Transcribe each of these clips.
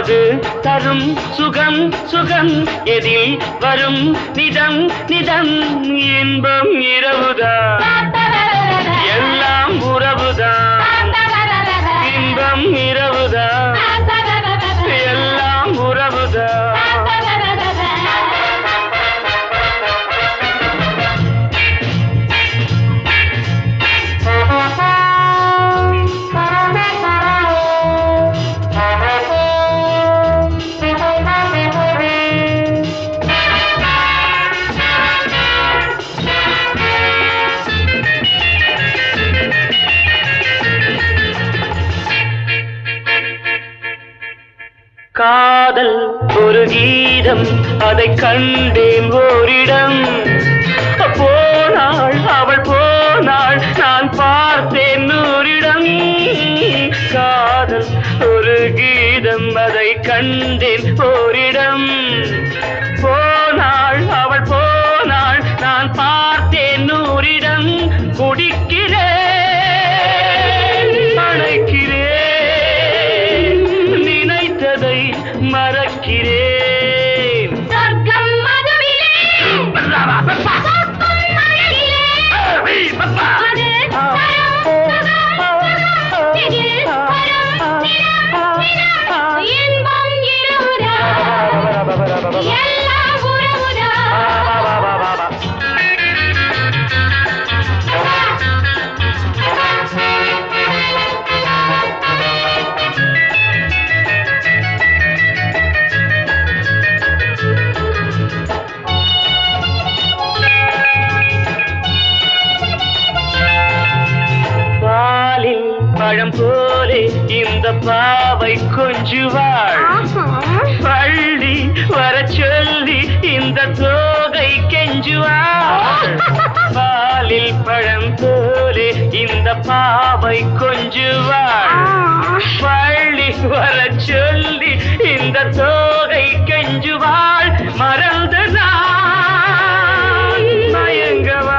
அது தரும் சுகம் சுகம் எதில் வரும் நிதம் நிதம் இன்பம் இரவுதான் எல்லாம் உறவுதான் இன்பம் இரவுதான் எல்லாம் உறவுதான் காதல் ஒரு கீதம் அதை கண்டேன் ஓரிடம் போனாள் அவள் போனாள் நான் பார்த்தேன் நூறிடம் காதல் ஒரு கீதம் அதை கண்டேன் ஓரிடம் போனாள் அவள் போனாள் நான் பார்த்தேன் நூறிடம் குடிக்கிறேன் அணைக்கிறேன் மறக்கிறேன் சொர்க்கம் மதுவிலே இன்பம் இரவுதா எல்லாம் உறவுதா பழம் போலே இந்த பாவை கொஞ்சுவாள் பள்ளி வர சொல்லி இந்த தோகை கெஞ்சுவாள் பாலில் பழம் போலே இந்த பாவை கொஞ்சுவாள் பள்ளி வர சொல்லி இந்த தோகை கெஞ்சுவாள் மறந்து நான் மயங்கவா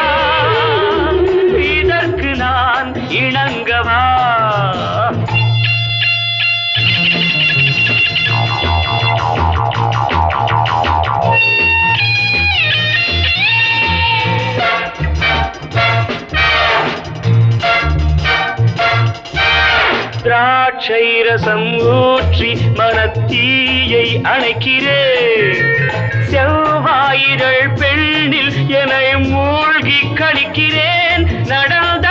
இதற்கு நான் இணங்கவா திராட்சை ரசம் ஊற்றி மனத்தீயை அணைக்கிறேன் செவ்வாயிரள் பெண்ணில் என்னை மூழ்கி கழிக்கிறேன் நடந்த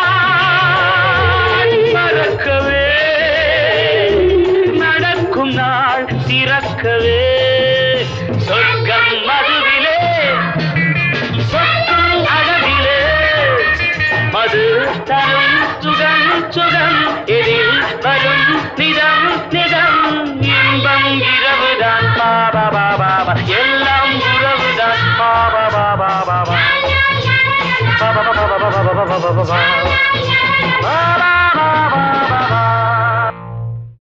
நாள் மறக்கவே நடக்கும் நாள் திறக்கவே சொர்க்கம் மதுவிலே சொற்கும் அழகிலே மது தரும் சுகம் சுகம் எதில் வரும் நிதம் நிதம் இன்பம் இரவுதான் பாபா பாபா எல்லாம் உறவுதான் பாபா பாபா பாபா பாபா பாபா பாபா பாபா பாபா